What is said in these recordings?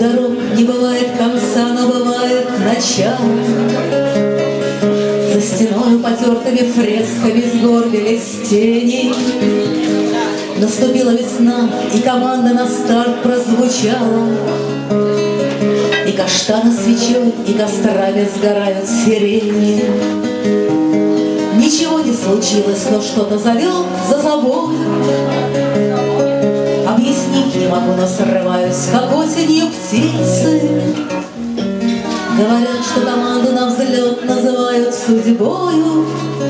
дорог не бывает конца, но бывает начало. За стеною потертыми фресками сгорбились тени. Наступила весна, и команда на старт прозвучала. И каштаны свечой, и кострами сгорают сирени. Ничего не случилось, но что-то зовет за собой. Объяснить не могу, но срываюсь, как осенью птицы. Говорят, что команду на взлет называют судьбою.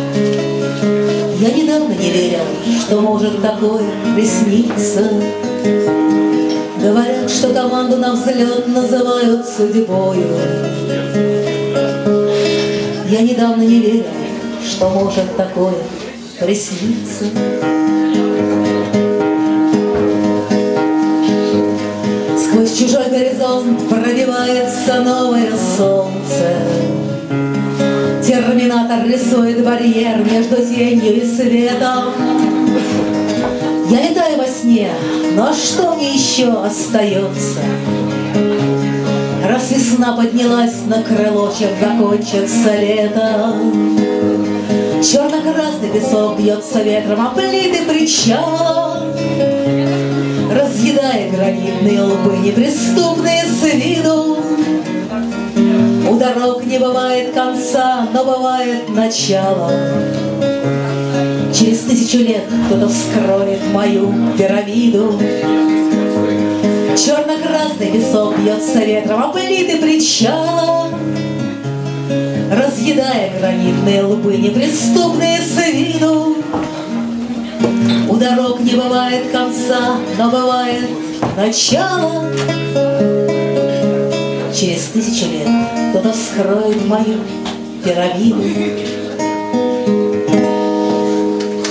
Я недавно не верил, что может такое присниться. Говорят, что команду на взлет называют судьбою. Я недавно не верил, что может такое присниться. Сквозь чужой горизонт пробивается новое солнце. Терминатор рисует барьер между тенью и светом. Я летаю во сне, но что мне еще остается? Раз весна поднялась на крыло, чем закончится лето. Черно-красный песок бьется ветром, а плиты причала, разъедая гранитные лбы, неприступные с виду. У дорог не бывает конца, но бывает начало. Через 1000 лет кто-то вскроет мою пирамиду. Черно-красный песок бьется ветром, а плиты причала, разъедая гранитные лбы, неприступные с виду. У дорог не бывает конца, но бывает начало. Через 1000 лет кто-то вскроет мою пирамиду.